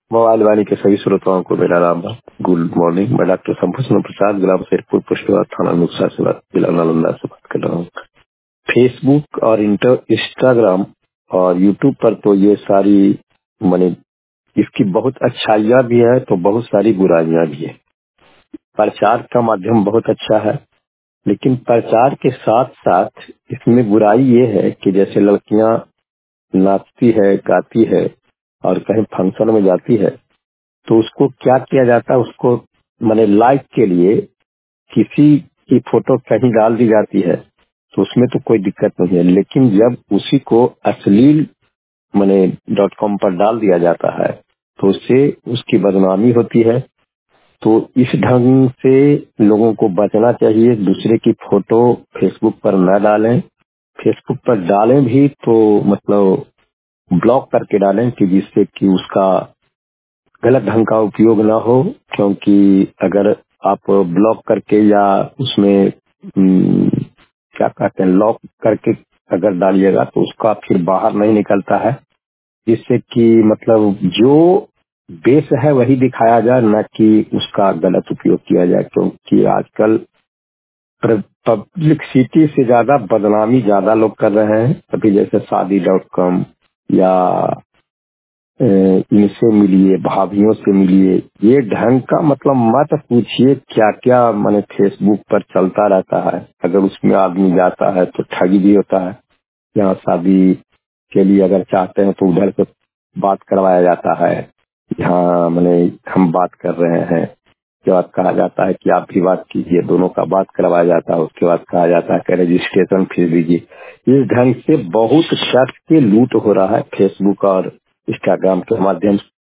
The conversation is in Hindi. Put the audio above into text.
मोबाइल वाणी के सभी श्रोताओं को मेरा राम राम। Good morning. मैं डॉक्टर शंभूषण प्रसाद, ग्राम शेरपुर, पोस्ट थाना नुकसा से जिला नालंदा से बात कर रहा हूँ। फेसबुक और इंस्टाग्राम और यूट्यूब पर तो ये सारी माने इसकी बहुत अच्छाइयाँ भी है तो बहुत सारी बुराइयां भी है। प्रचार का माध्यम बहुत अच्छा है, लेकिन प्रचार के साथ साथ इसमें बुराई ये है कि जैसे लड़कियां नाचती है, गाती है और कहीं फंक्शन में जाती है तो उसको क्या किया जाता है, उसको माने लाइक के लिए किसी की फोटो कहीं डाल दी जाती है तो उसमें तो कोई दिक्कत नहीं है, लेकिन जब उसी को अश्लील माने .com पर डाल दिया जाता है तो उससे उसकी बदनामी होती है। तो इस ढंग से लोगों को बचना चाहिए। दूसरे की फोटो फेसबुक पर न डालें। फेसबुक पर डालें भी तो मतलब ब्लॉक करके डालें कि जिससे कि उसका गलत ढंग का उपयोग ना हो, क्योंकि अगर आप ब्लॉक करके या उसमें क्या कहते हैं लॉक करके अगर डालिएगा तो उसका फिर बाहर नहीं निकलता है, जिससे कि मतलब जो बेस है वही दिखाया जाए, न कि उसका गलत उपयोग किया जाए। क्योंकि आजकल पब्लिसिटी से ज्यादा बदनामी ज्यादा लोग कर रहे हैं। अभी जैसे शादी.com या इनसे मिलिए, भाभीियों से मिलिए, ये ढंग का मतलब मत पूछिए क्या क्या माने फेसबुक पर चलता रहता है। अगर उसमें आदमी जाता है तो ठगी भी होता है। यहाँ शादी के लिए अगर चाहते हैं तो उधर से बात करवाया जाता है। यहाँ माने हम बात कर रहे हैं, उसके बाद कहा जाता है कि आप भी बात कीजिए, दोनों का बात करवाया जाता है। उसके बाद कहा जाता है कि रजिस्ट्रेशन फीस दीजिए। इस ढंग से बहुत शख्स के लूट हो रहा है फेसबुक और इंस्टाग्राम के माध्यम से।